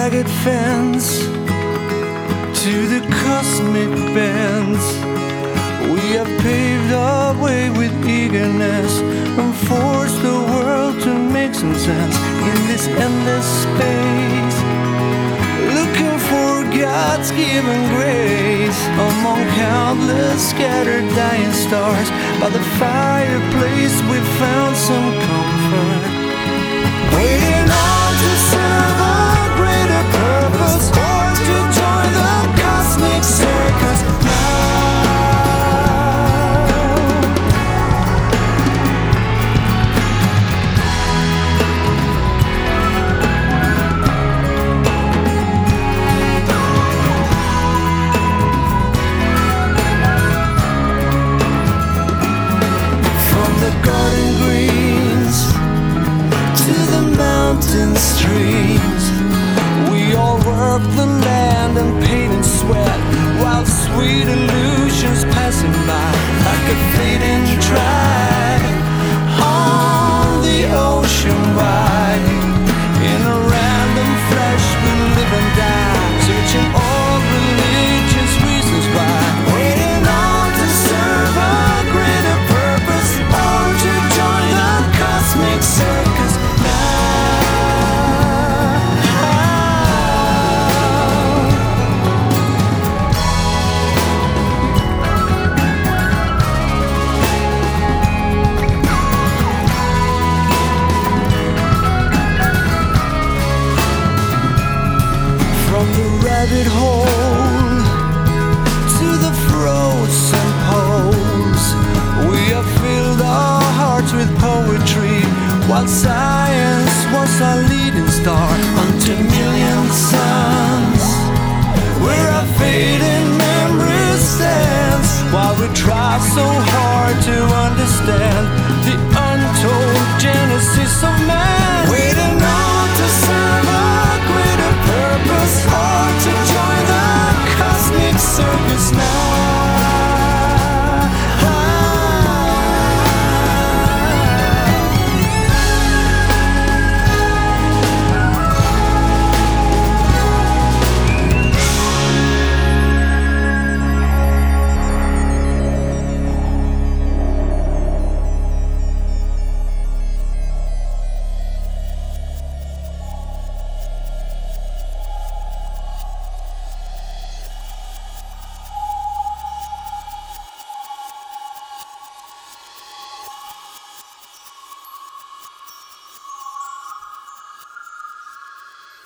ragged fence to the cosmic bends. We have paved our way with eagerness and forced the world to make some sense in this endless space, looking for God's given grace among countless scattered dying stars. By the fireplace we found some comfort, waiting on to serve a greater purpose or to join the cosmic circus. Garden greens to the mountain streams, we all work the land and pain and sweat, while sweet illusions passing by like a fading tide on the ocean wide. In a random flesh we live and die, searching all religious reasons why, waiting on to serve a greater purpose or to join the cosmic circus now. From the rabbit hole to the frozen poles, we have filled our hearts with poetry while